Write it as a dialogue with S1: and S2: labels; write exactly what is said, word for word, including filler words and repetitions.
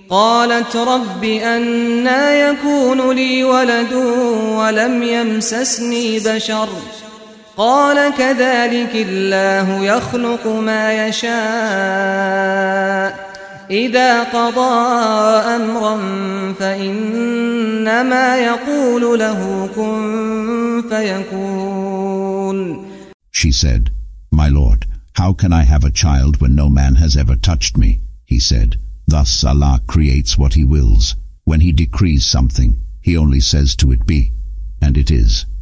S1: قالت رب أنى يكون لي ولد ولم يمسسني بشر قال كذلك الله يخلق ما يشاء إذا قضى أمرا فإنما يقول له كن فيكون.
S2: She said, My Lord, how can I have a child when no man has ever touched me? He said, Thus Allah creates what He wills. When He decrees something, He only says to it be, and it is.